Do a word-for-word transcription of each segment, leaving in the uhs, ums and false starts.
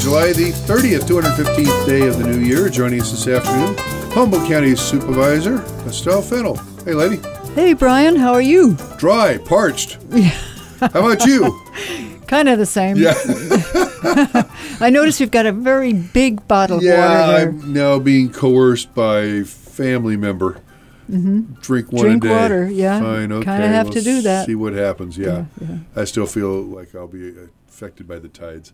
July the thirtieth, two hundred fifteenth day of the new year. Joining us this afternoon, Humboldt County Supervisor Estelle Fennell. Hey, lady. Hey, Brian. How are you? Dry, parched. Yeah. How about you? Kind of the same. Yeah. I notice you've got a very big bottle yeah, of water there. I'm now being coerced by a family member. Mm-hmm. Drink one Drink a day. water, yeah. Fine, okay. Kind of have we'll to do that. See what happens, yeah. Yeah, yeah. I still feel like I'll be affected by the tides.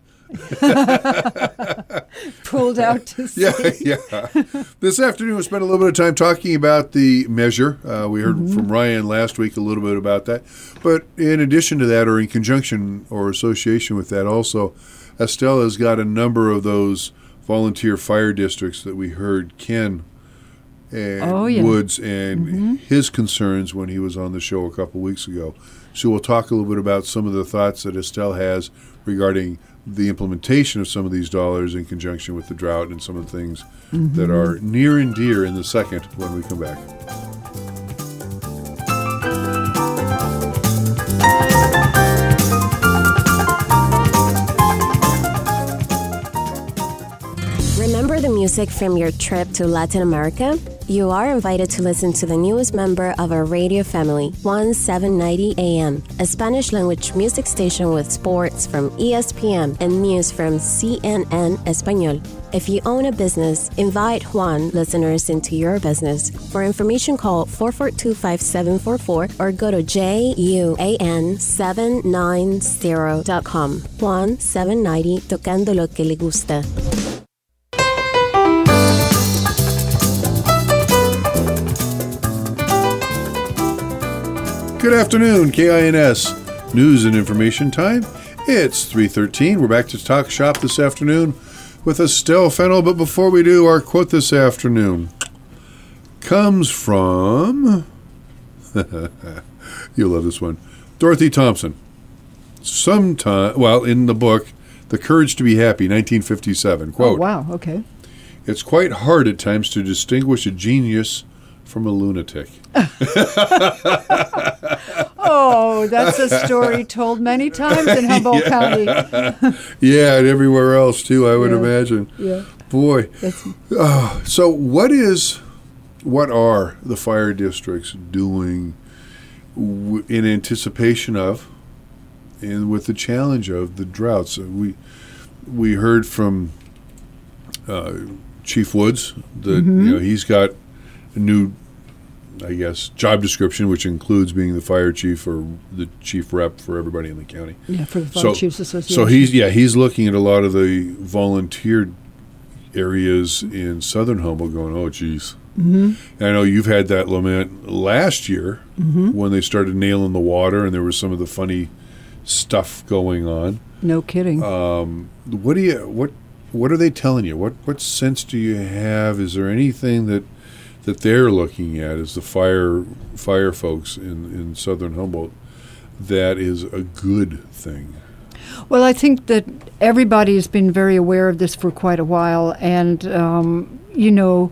Pulled out to sea. Yeah, yeah. This afternoon we spent a little bit of time talking about the measure. Uh, we heard mm-hmm. from Ryan last week a little bit about that. But in addition to that, or in conjunction or association with that also, Estelle has got a number of those volunteer fire districts that we heard Ken and oh, yeah. Woods and mm-hmm. his concerns when he was on the show a couple weeks ago. So we'll talk a little bit about some of the thoughts that Estelle has regarding the implementation of some of these dollars in conjunction with the drought and some of the things mm-hmm. that are near and dear in the second when we come back. Remember the music from your trip to Latin America? You are invited to listen to the newest member of our radio family, seventeen ninety A M, a Spanish-language music station with sports from E S P N and news from C N N Español. If you own a business, invite Juan listeners into your business. For information, call four four two, five seven four four or go to J U A N seven ninety dot com. Juan seven ninety, tocando lo que le gusta. Good afternoon, K I N S News and Information Time. It's three thirteen. We're back to Talk Shop this afternoon with Estelle Fennell. But before we do, our quote this afternoon comes from, you'll love this one, Dorothy Thompson. Sometime, well, in the book, The Courage to Be Happy, nineteen fifty-seven. Quote, oh, wow, okay. It's quite hard at times to distinguish a genius from a lunatic. Oh, that's a story told many times in Humboldt yeah. County. Yeah, and everywhere else, too, I would yeah. imagine. Yeah. Boy. Uh, so what is, what are the fire districts doing w- in anticipation of and with the challenge of the droughts? We, we heard from uh, Chief Woods that mm-hmm. you know he's got a new, I guess, job description, which includes being the fire chief or the chief rep for everybody in the county. Yeah, for the Fire so, Chiefs Association. So he's yeah he's looking at a lot of the volunteer areas in southern Humboldt, going, oh, geez. Mm-hmm. And I know you've had that lament last year mm-hmm. when they started nailing the water, and there was some of the funny stuff going on. No kidding. Um, what do you what what are they telling you? What what sense do you have? Is there anything that that they're looking at as the fire fire folks in, in southern Humboldt that is a good thing? Well, I think that everybody has been very aware of this for quite a while, and um, you know,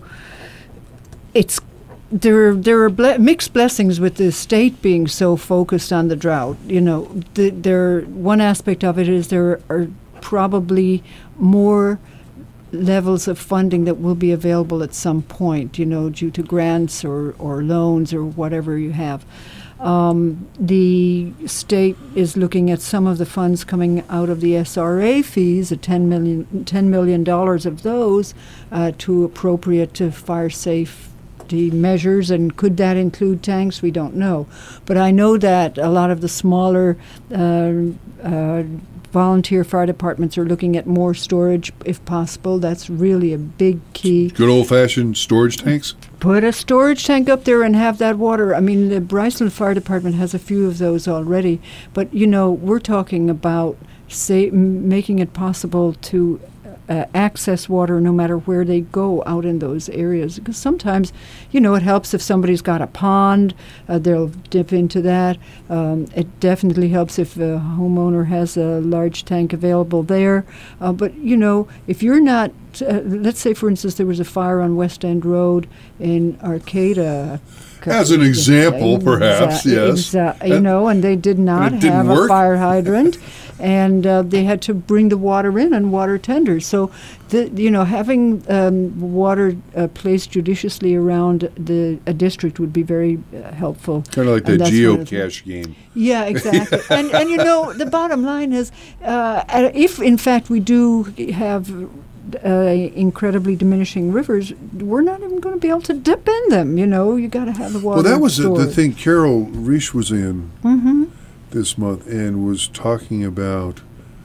it's there. There are ble- mixed blessings with the state being so focused on the drought. You know, the, there one aspect of it is there are probably more levels of funding that will be available at some point, you know, due to grants or, or loans or whatever you have. Um, the state is looking at some of the funds coming out of the S R A fees, a ten million, ten million dollars of those uh, to appropriate to fire safety measures, and could that include tanks? We don't know. But I know that a lot of the smaller uh, uh, volunteer fire departments are looking at more storage if possible. That's really a big key. Good old-fashioned storage tanks? Put a storage tank up there and have that water. I mean, the Bryceland Fire Department has a few of those already. But, you know, we're talking about say, m- making it possible to uh, access water no matter where they go out in those areas. Because sometimes, you know, it helps if somebody's got a pond, uh, they'll dip into that. Um, it definitely helps if a homeowner has a large tank available there. Uh, but, you know, if you're not, uh, let's say, for instance, there was a fire on West End Road in Arcata a As an example, perhaps, yes. Exa- you know, and they did not have work. a fire hydrant, and uh, they had to bring the water in and water tenders. So, the, you know, having um, water uh, placed judiciously around the a district would be very uh, helpful. Kind of like the And that's one of the- geocache game. Yeah, exactly. and and you know, the bottom line is, uh, if in fact we do have uh, incredibly diminishing rivers, we're not even going to be able to dip in them. You know, you got to have the water. Well, that was the, the stored. thing. Carol Reich was in Mm-hmm. this month and was talking about.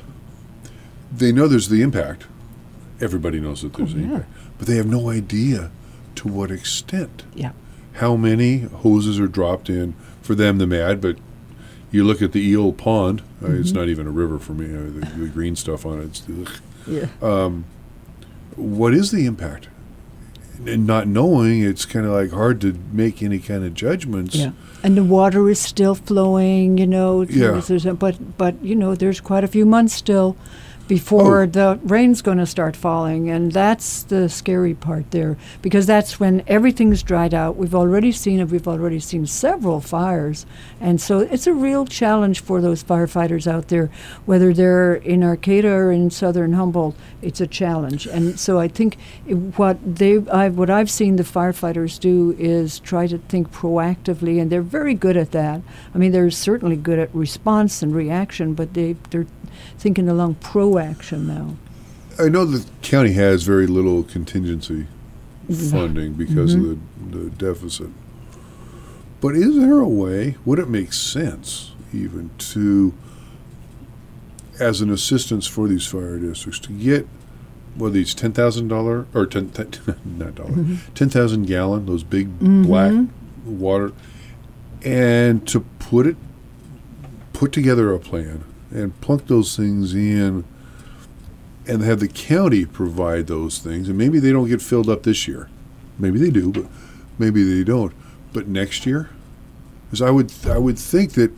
They know there's the impact. Everybody knows that there's Oh, an yeah. impact, but they have no idea to what extent. Yeah. How many hoses are dropped in for them? The mad, but you look at the Eel Pond. Uh, Mm-hmm. it's not even a river for me. Uh, the, the green stuff on it. It's ugh. Yeah. Um, what is the impact? And not knowing, it's kind of like hard to make any kind of judgments. Yeah. And the water is still flowing, you know. Yeah. there's- there's a- but, but, you know, there's quite a few months still before Oh. the rain's going to start falling. And that's the scary part there, because that's when everything's dried out. We've already seen it. We've already seen several fires. And so it's a real challenge for those firefighters out there, whether they're in Arcata or in southern Humboldt. It's a challenge. And so I think i- what they, I've, what I've seen the firefighters do is try to think proactively, and they're very good at that. I mean, they're certainly good at response and reaction, but they, they're thinking along pro-action now. I know the county has very little contingency Mm-hmm. funding because of the, the deficit. But is there a way, would it make sense even to, as an assistance for these fire districts, to get, what are these, ten thousand dollars, or ten, ten, not dollar, Mm-hmm. ten thousand gallon, those big black water, and to put it, put together a plan and plunk those things in and have the county provide those things, and maybe they don't get filled up this year. Maybe they do, but maybe they don't. But next year, because I would, I would think that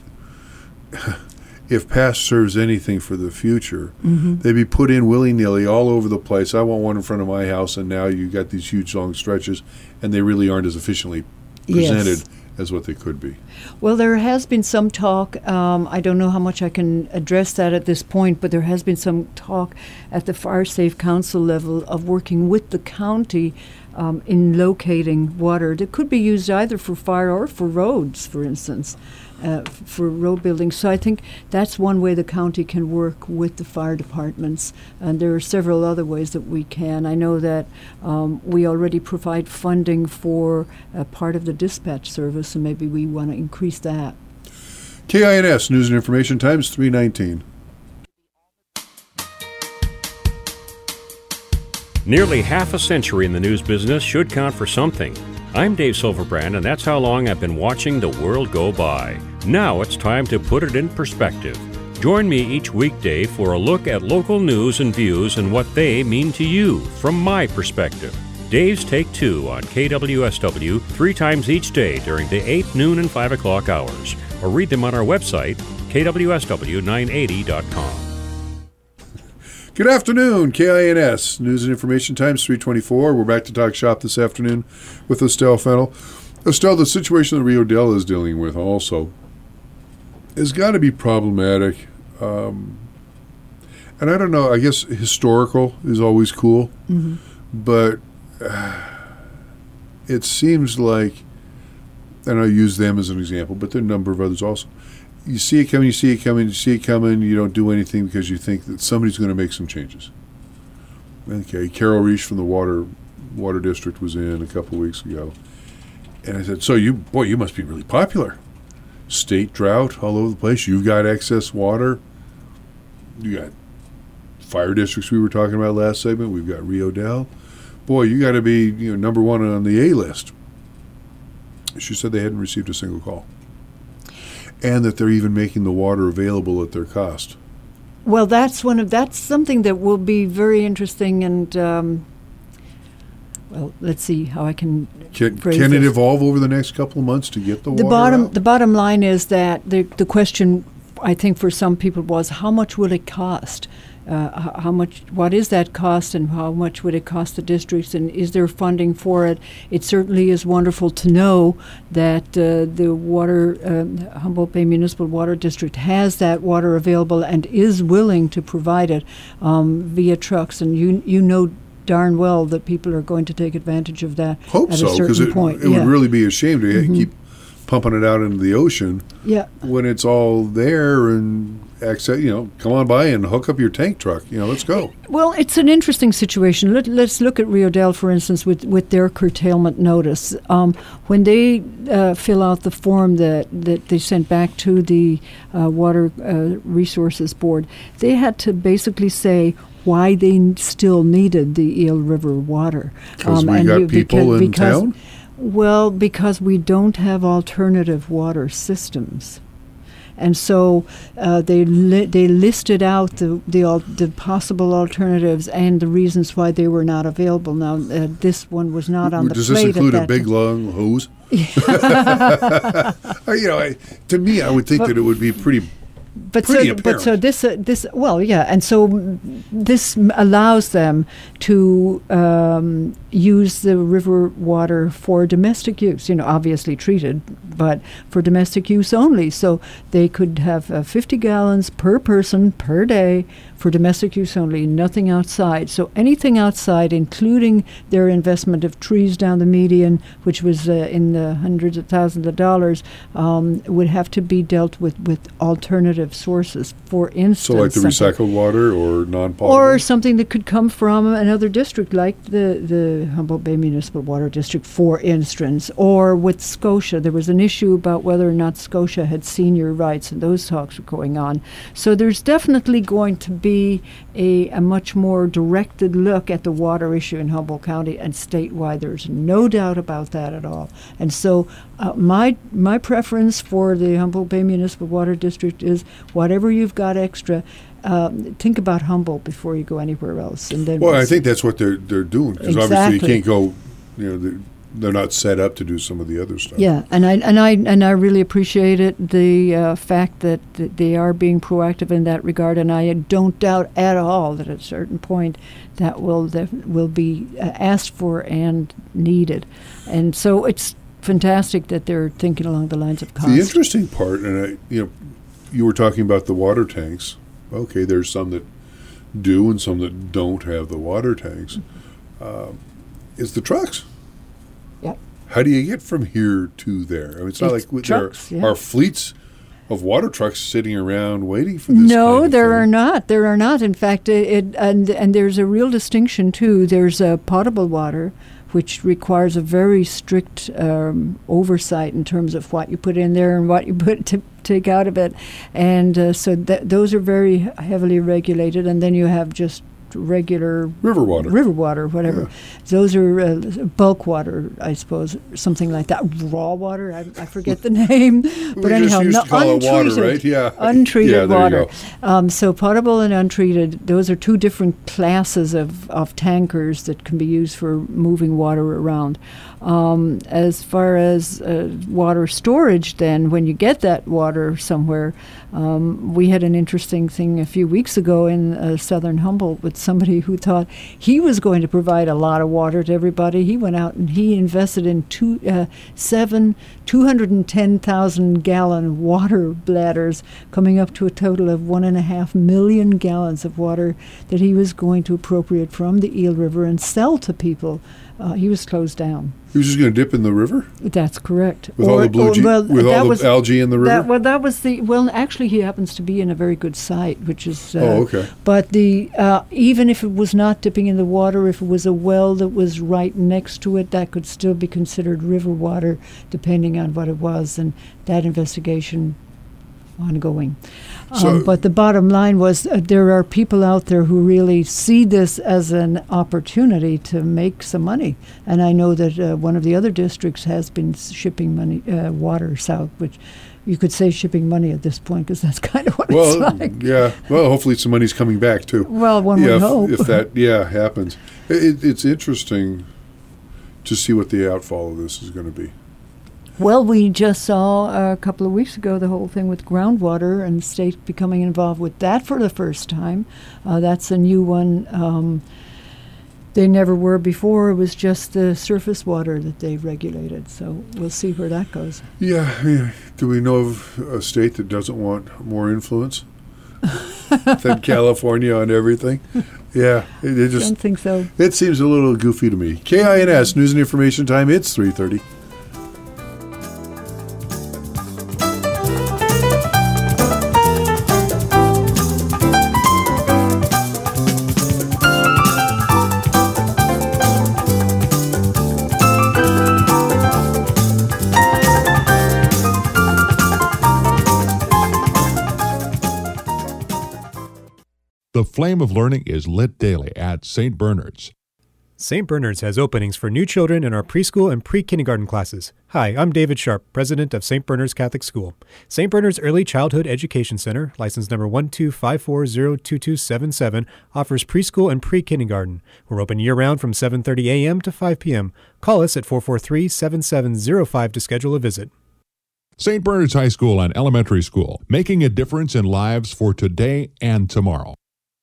if past serves anything for the future, Mm-hmm. they'd be put in willy-nilly all over the place. I want one in front of my house, and now you got these huge long stretches, and they really aren't as efficiently presented Yes. as what they could be. Well, there has been some talk. Um, I don't know how much I can address that at this point, but there has been some talk at the Fire Safe Council level of working with the county um, in locating water that could be used either for fire or for roads, for instance, uh, f- for road building. So I think that's one way the county can work with the fire departments, and there are several other ways that we can. I know that um, we already provide funding for uh, part of the dispatch service, and maybe we want to increase that. K I N S, News and Information Times, three nineteen. Nearly half a century in the news business should count for something. I'm Dave Silverbrand, and that's how long I've been watching the world go by. Now it's time to put it in perspective. Join me each weekday for a look at local news and views and what they mean to you from my perspective. Dave's Take Two on K W S W three times each day during the eight, noon, and five o'clock hours, or read them on our website, K W S W nine eighty dot com. Good afternoon, K I N S, News and Information Times, three twenty-four. We're back to talk shop this afternoon with Estelle Fennell. Estelle, the situation that Rio Dell is dealing with also has got to be problematic. Um, and I don't know, I guess historical is always cool, Mm-hmm. but uh, it seems like, and I'll use them as an example, but there are a number of others also. You see it coming, you see it coming, you see it coming, you don't do anything because you think that somebody's going to make some changes. Okay, Carol Reich from the Water Water District was in a couple of weeks ago. And I said, so you, boy, you must be really popular. State drought all over the place. You've got excess water. You got fire districts we were talking about last segment. We've got Rio Dell. Boy, you got to be you know number one on the A list. She said they hadn't received a single call. And that they're even making the water available at their cost. Well, that's one of that's something that will be very interesting, and um, well, let's see how I can. Can, phrase can it this. evolve over the next couple of months to get the, The water bottom out? the bottom line is that the the question I think for some people was how much will it cost uh, h- how much, what is that cost, and how much would it cost the districts, and is there funding for it? It certainly is wonderful to know that uh, the water, uh, Humboldt Bay Municipal Water District has that water available and is willing to provide it um, via trucks, and you you know darn well that people are going to take advantage of that Hope at so, a certain because it, point. it yeah. would really be a shame to Mhm. keep pumping it out into the ocean Yeah. when it's all there and access. You know, come on by and hook up your tank truck. You know, let's go. Well, it's an interesting situation. Let, let's look at Rio Dell, for instance, with, with their curtailment notice. Um, when they uh, fill out the form that, that they sent back to the uh, Water uh, Resources Board, they had to basically say why they n- still needed the Eel River water. 'Cause we and got you- people beca- in because, town? Well, because we don't have alternative water systems. And so uh, they li- they listed out the the, al- the possible alternatives and the reasons why they were not available. Now, uh, this one was not on the Does plate this include at a that big time. long hose? Uh, you know, I, to me, I would think But- that it would be pretty. But pretty so, but so apparent. this, uh, this, well, yeah, and so mm, this m- allows them to um, use the river water for domestic use. You know, obviously treated, but for domestic use only. So they could have uh, fifty gallons per person per day for domestic use only, nothing outside. So anything outside, including their investment of trees down the median, which was uh, in the hundreds of thousands of dollars, um, would have to be dealt with with alternative sources. For instance, So, like the something- recycled water or non-potable. or something that could come from another district, like the, the Humboldt Bay Municipal Water District, for instance, or with Scotia. There was an issue about whether or not Scotia had senior rights, and those talks were going on. So there's definitely going to be a, a much more directed look at the water issue in Humboldt County and statewide. There's no doubt about that at all. And so uh, my my preference for the Humboldt Bay Municipal Water District is whatever you've got extra, um, think about Humboldt before you go anywhere else. And then Well, we'll I see. think that's what they're they're doing, because obviously you Exactly. can't go. You know, they're, they're not set up to do some of the other stuff. Yeah, and I and I and I really appreciate it, the uh, fact that, that they are being proactive in that regard, and I don't doubt at all that at a certain point that will that will be uh, asked for and needed, and so it's fantastic that they're thinking along the lines of cost. The interesting part, and I, you know, you were talking about the water tanks. Okay, there's some that do and some that don't have the water tanks. Uh, is the trucks? Yep. How do you get from here to there? I mean, it's not It's like w- trucks, there yeah. are, are fleets of water trucks sitting around waiting for this. No, kind of there thing. are not. There are not. In fact, it, it and and there's a real distinction too. There's uh, potable water, which requires a very strict um, oversight in terms of what you put in there and what you put to take out of it, and uh, so th- those are very heavily regulated. And then you have just regular River water. river water, whatever. Yeah. Those are uh, bulk water, I suppose, something like that. Raw water, I, I forget the name, but We anyhow, just used no, to call it water, untreated, right? Yeah. untreated Yeah, there you water. go. Um, so potable and untreated, those are two different classes of, of tankers that can be used for moving water around. Um, as far as uh, water storage, then, when you get that water somewhere, um, we had an interesting thing a few weeks ago in uh, southern Humboldt with somebody who thought he was going to provide a lot of water to everybody. He went out and he invested in two, uh, seven, two hundred ten thousand gallon water bladders, coming up to a total of one and a half million gallons of water that he was going to appropriate from the Eel River and sell to people. Uh, he was closed down. He was just going to dip in the river That's correct. with all Or- the blue, or- ge- well, with that all the was- algae in the river. That, well, that was the well. Actually, he happens to be in a very good site, which is. Uh, Oh, okay. But the uh, even if it was not dipping in the water, if it was a well that was right next to it, that could still be considered river water, depending on what it was, and that investigation ongoing. So- um, but the bottom line was uh, there are people out there who really see this as an opportunity to make some money. And I know that uh, one of the other districts has been s- shipping money, uh, water south, which you could say shipping money at this point, because that's kind of what well, it's like. yeah. Well, hopefully some money's coming back too. Well, one yeah, would if, hope. if that yeah happens. It, it's interesting to see what the outfall of this is going to be. Well, we just saw uh, a couple of weeks ago the whole thing with groundwater and the state becoming involved with that for the first time. Uh, that's a new one. Um, they never were before. It was just the surface water that they regulated. So we'll see where that goes. Yeah. yeah. Do we know of a state that doesn't want more influence than California on everything? Yeah. It, it I just don't think so. It seems a little goofy to me. K I N S, News and Information Time. It's three thirty. The flame of learning is lit daily at Saint Bernard's. Saint Bernard's has openings for new children in our preschool and pre-kindergarten classes. Hi, I'm David Sharp, president of Saint Bernard's Catholic School. Saint Bernard's Early Childhood Education Center, license number one two five four zero two two seven seven, offers preschool and pre-kindergarten. We're open year-round from seven thirty a.m. to five p.m. Call us at four four three, seven seven zero five to schedule a visit. Saint Bernard's High School and Elementary School, making a difference in lives for today and tomorrow.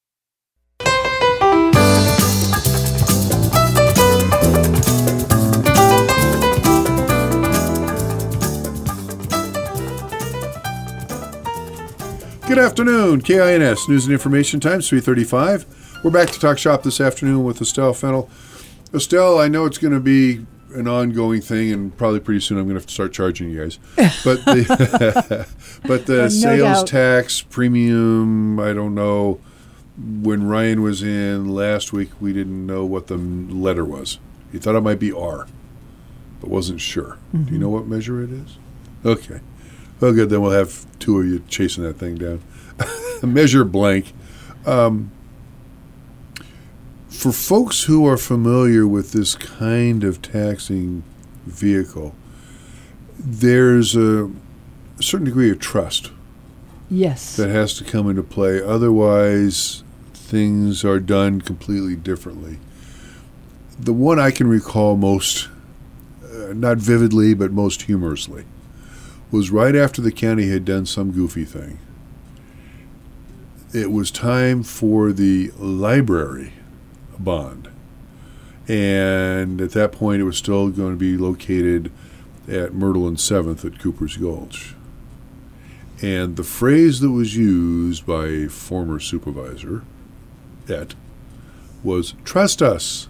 Good afternoon, K I N S, News and Information Time, three thirty-five. We're back to talk shop this afternoon with Estelle Fennell. Estelle, I know it's going to be an ongoing thing, and probably pretty soon I'm going to have to start charging you guys. But the, but the no sales doubt. tax premium, I don't know. When Ryan was in last week, we didn't know what the letter was. He thought it might be R, but wasn't sure. Mm-hmm. Do you know what measure it is? Okay. Well, good. Then we'll have two of you chasing that thing down. Measure blank. Um, for folks who are familiar with this kind of taxing vehicle, there's a certain degree of trust Yes. that has to come into play. Otherwise, things are done completely differently. The one I can recall most, uh, not vividly, but most humorously, was right after the county had done some goofy thing. It was time for the library bond. And at that point, it was still going to be located at Myrtle and seventh at Cooper's Gulch. And the phrase that was used by a former supervisor, Et, was, "Trust us."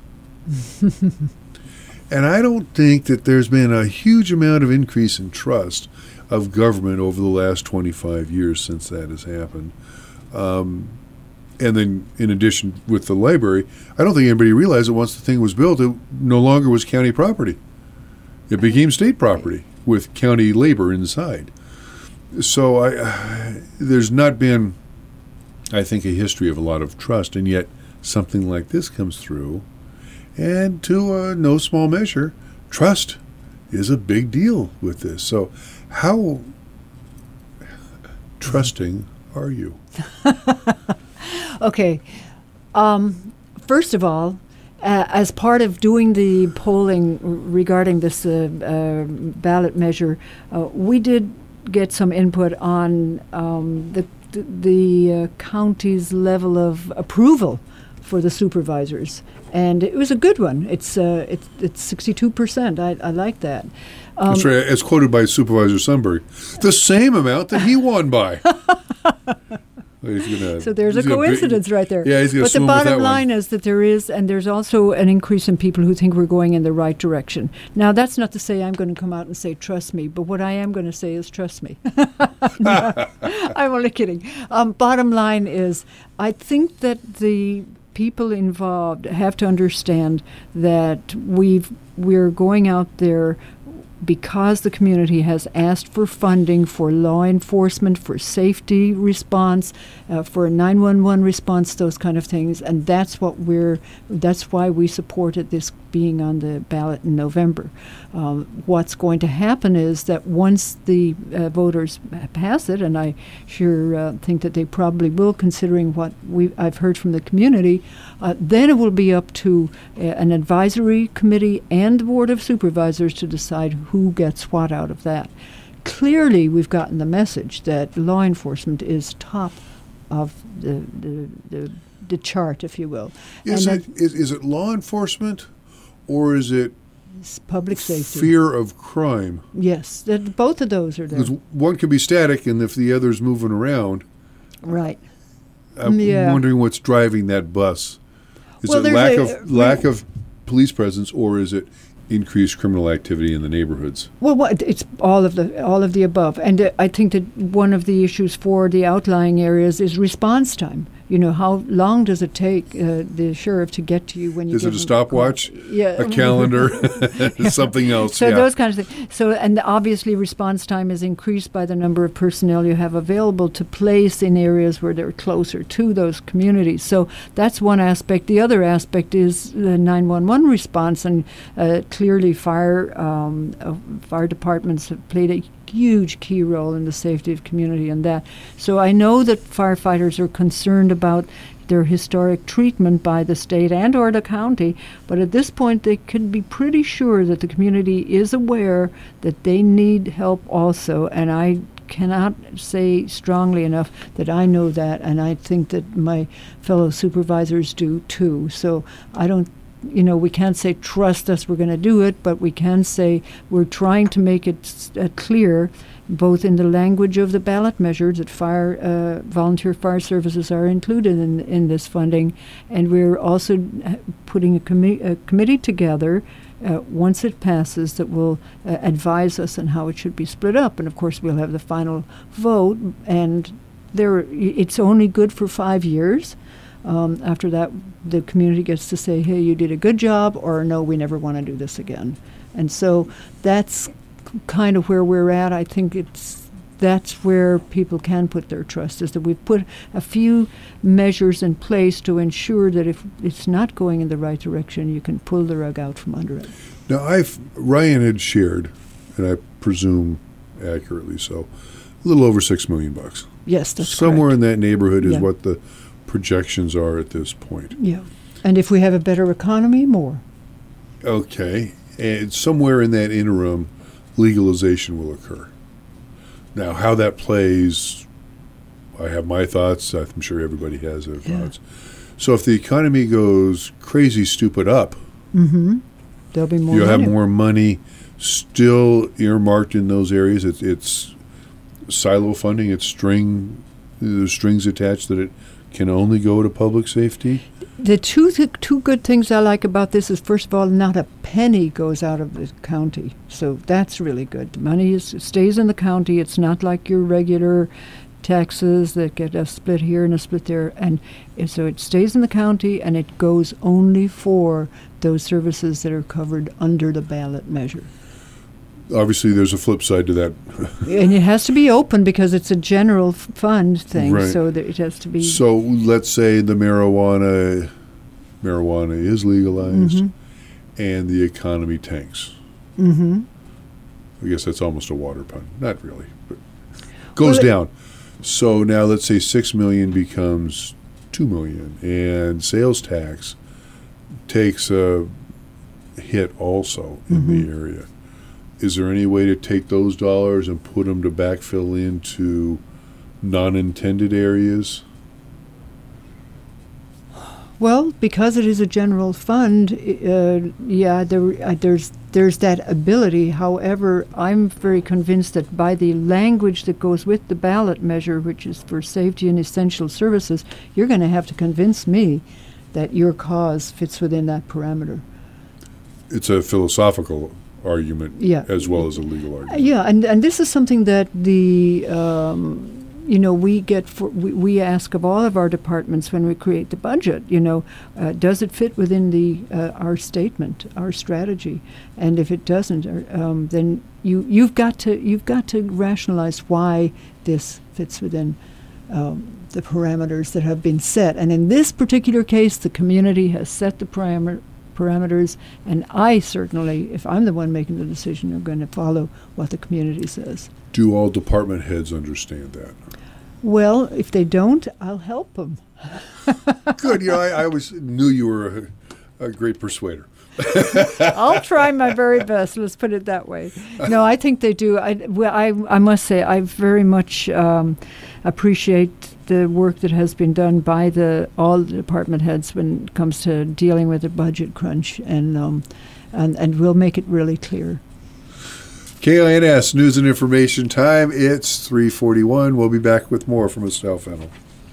And I don't think that there's been a huge amount of increase in trust of government over the last twenty-five years since that has happened. Um, and then, in addition, with the library, I don't think anybody realized that once the thing was built, it no longer was county property. It became state property with county labor inside. So I, uh, there's not been, I think, a history of a lot of trust, and yet something like this comes through. And to uh, no small measure, trust is a big deal with this. So how trusting are you? Okay. Um, first of all, uh, as part of doing the polling regarding this uh, uh, ballot measure, uh, we did get some input on um, the the uh, county's level of approval for the supervisors, and it was a good one. It's uh, it's it's sixty-two percent. I, I like that. Um, That's right. As quoted by Supervisor Sundberg, the same amount that he won by. He's gonna, So there's a he's gonna coincidence big, right there. Yeah, he's going to But the swim with bottom that line one. is that there is, and there's also an increase in people who think we're going in the right direction. Now, that's not to say I'm going to come out and say, trust me, but what I am going to say is, trust me. No, I'm only kidding. Um, bottom line is, I think that the people involved have to understand that we've we're going out there because the community has asked for funding for law enforcement, for safety response, uh, for nine one one response, those kind of things, and that's what we're. That's why we supported this being on the ballot in November. Um, what's going to happen is that once the uh, voters pass it, and I sure uh, think that they probably will, considering what we I've heard from the community, uh, then it will be up to uh, an advisory committee and the Board of Supervisors to decide who gets what out of that. Clearly, we've gotten the message that law enforcement is top of the the, the, the chart, if you will. Is and it is, is it law enforcement, or is it public safety? Fear of crime? Yes, that both of those are there. Because one can be static, and if the other's moving around, right. I'm Yeah. wondering what's driving that bus. Is Well, it there's lack a- of lack of police presence, or is it increased criminal activity in the neighborhoods? Well, what, it's all of the all of the above, and uh, I think that one of the issues for the outlying areas is response time. You know, how long does it take uh, the sheriff to get to you when you? Is give it a him stopwatch? call? Yeah, A calendar? Something else? So yeah. those kinds of things. So, and obviously response time is increased by the number of personnel you have available to place in areas where they're closer to those communities. So that's one aspect. The other aspect is the nine one one response, and uh, clearly fire um, uh, fire departments have played a huge key role in the safety of community and that. So I know that firefighters are concerned about their historic treatment by the state and or the county, but at this point they can be pretty sure that the community is aware that they need help also, and I cannot say strongly enough that I know that, and I think that my fellow supervisors do too. So I don't You know, we can't say, trust us, we're going to do it, but we can say we're trying to make it s- uh, clear, both in the language of the ballot measures, that fire, uh, volunteer fire services are included in, in this funding, and we're also uh, putting a, commi- a committee together uh, once it passes that will uh, advise us on how it should be split up. And of course, we'll have the final vote, and there, it's only good for five years. Um, after that, the community gets to say, hey, you did a good job, or no, we never want to do this again. And so that's k- kind of where we're at. I think it's that's where people can put their trust, is that we've put a few measures in place to ensure that if it's not going in the right direction, you can pull the rug out from under it. Now, I've Ryan had shared, and I presume accurately so, a little over six million bucks. Yes, that's Somewhere correct. in that neighborhood is Yeah. what the projections are at this point. Yeah. And if we have a better economy, more. Okay, and somewhere in that interim, legalization will occur. Now, how that plays, I have my thoughts. I'm sure everybody has their Yeah. thoughts. So if the economy goes crazy stupid up, Mm-hmm. There'll be more you'll have money. more money still earmarked in those areas. It's, it's silo funding. It's string. There's strings attached that it can only go to public safety. The two th- two good things I like about this is, first of all, not a penny goes out of the county, so that's really good. The money is, stays in the county. It's not like your regular taxes that get a split here and a split there, and uh, so it stays in the county, and it goes only for those services that are covered under the ballot measure. Obviously, there's a flip side to that. And it has to be open because it's a general f- fund thing, Right. so that it has to be. So let's say the marijuana marijuana is legalized Mhm. and the economy tanks. Mm-hmm. I guess that's almost a water pun. Not really, but goes Well, it- down. So now let's say six million becomes two million, and sales tax takes a hit also in Mhm. the area. Is there any way to take those dollars and put them to backfill into non-intended areas? Well, because it is a general fund, uh, yeah, there, uh, there's there's that ability. However, I'm very convinced that by the language that goes with the ballot measure, which is for safety and essential services, you're going to have to convince me that your cause fits within that parameter. It's a philosophical argument Yeah. as well as a legal Uh, argument. Yeah, and, and this is something that the, um, you know, we get, for, we, we ask of all of our departments when we create the budget, you know, uh, does it fit within the, uh, our statement, our strategy? And if it doesn't, or, um, then you, you've got to, you've got to rationalize why this fits within um, the parameters that have been set. And in this particular case, the community has set the parameter, parameters. And I certainly, if I'm the one making the decision, am going to follow what the community says. Do all department heads understand that? Well, if they don't, I'll help them. Good. You know, I, I always knew you were a, a great persuader. I'll try my very best. Let's put it that way. No, I think they do. I, well, I, I must say, I very much um, appreciate the work that has been done by the all the department heads when it comes to dealing with the budget crunch, and um, and and we'll make it really clear. K I N S News and Information Time. It's three forty-one. We'll be back with more from Estelle Fennell.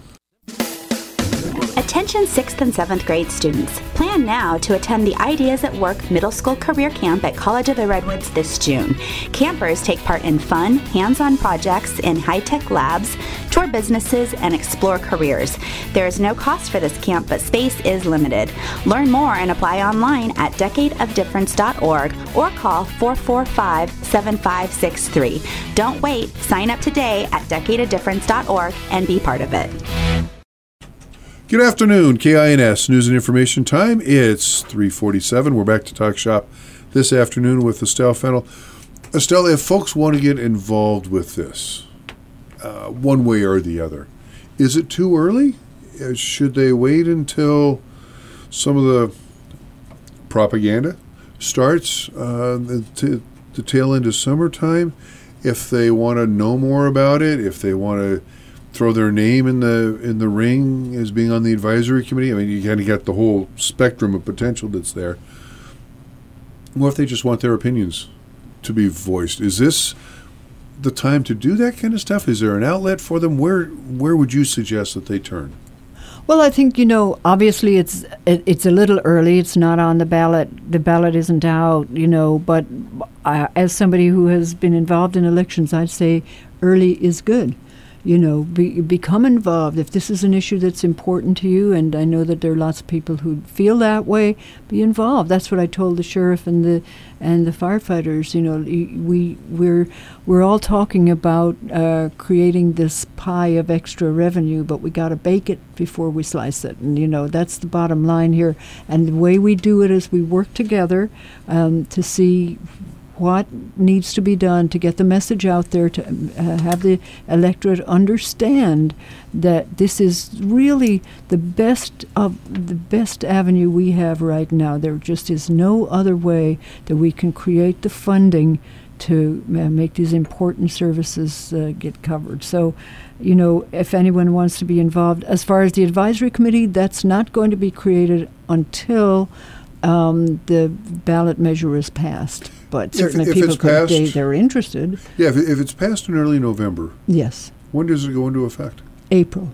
Attention sixth and seventh grade students. Plan now to attend the Ideas at Work Middle School Career Camp at College of the Redwoods this June. Campers take part in fun, hands-on projects in high-tech labs, tour businesses, and explore careers. There is no cost for this camp, but space is limited. Learn more and apply online at decade of difference dot org or call four four five, seven five six three. Don't wait. Sign up today at decade of difference dot org and be part of it. Good afternoon, K I N S News and Information Time. It's three forty-seven. We're back to Talk Shop this afternoon with Estelle Fennell. Estelle, if folks want to get involved with this, uh, one way or the other, is it too early? Uh, should they wait until some of the propaganda starts uh, the, t- the tail end of summertime? If they want to know more about it, if they want to throw their name in the in the ring as being on the advisory committee. I mean, you kind of get the whole spectrum of potential that's there. What if they just want their opinions to be voiced? Is this the time to do that kind of stuff? Is there an outlet for them? Where where would you suggest that they turn? Well, I think, you know, obviously it's it, it's a little early. It's not on the ballot. The ballot isn't out, you know, but uh, as somebody who has been involved in elections, I'd say early is good. You know, be, become involved. If this is an issue that's important to you, and I know that there are lots of people who feel that way, be involved. That's what I told the sheriff and the and the firefighters. You know, we we're we're all talking about uh, creating this pie of extra revenue, but we got to bake it before we slice it. And you know, that's the bottom line here. And the way we do it is we work together um, to see what needs to be done to get the message out there, to uh, have the electorate understand that this is really the best of the best avenue we have right now. There just is no other way that we can create the funding to uh, make these important services uh, get covered. So, you know, if anyone wants to be involved, as far as the advisory committee, that's not going to be created until Um, the ballot measure is passed, but certainly if, if people could, passed, they, they're interested. Yeah, if, if it's passed in early November. Yes. When does it go into effect? April.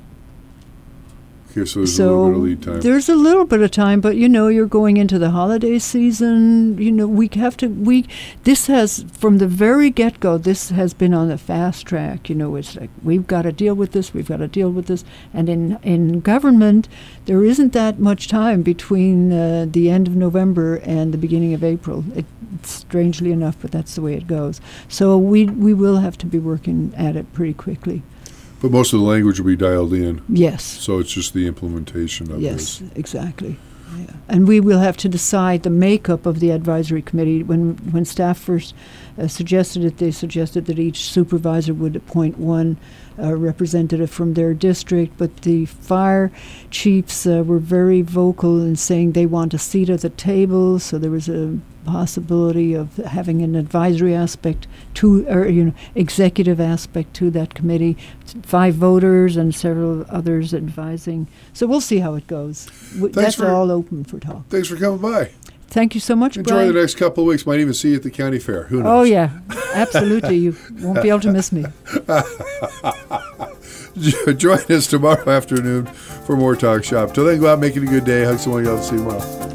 Okay, so there's so a little bit of lead time. There's a little bit of time, but you know, you're going into the holiday season. You know, we have to. We this has from the very get-go. This has been on the fast track. You know, it's like we've got to deal with this. We've got to deal with this. And in in government, there isn't that much time between uh, the end of November and the beginning of April. It, strangely enough, but that's the way it goes. So we we will have to be working at it pretty quickly. But most of the language will be dialed in. Yes. So it's just the implementation of yes, this. Yes, exactly. Yeah. And we will have to decide the makeup of the advisory committee. When when staff first uh, suggested it, they suggested that each supervisor would appoint one uh, representative from their district, but the fire chiefs uh, were very vocal in saying they want a seat at the table, so there was a possibility of having an advisory aspect to, or you know, executive aspect to that committee. Five voters and several others advising. So we'll see how it goes. W- that's for, all open for talk. Thanks for coming by. Thank you so much, Enjoy Brian. the next couple of weeks. Might even see you at the county fair. Who knows? Oh, yeah. Absolutely. You won't be able to miss me. Join us tomorrow afternoon for more Talk Shop. Till then, go out making a good day. Hug someone you love. See you tomorrow.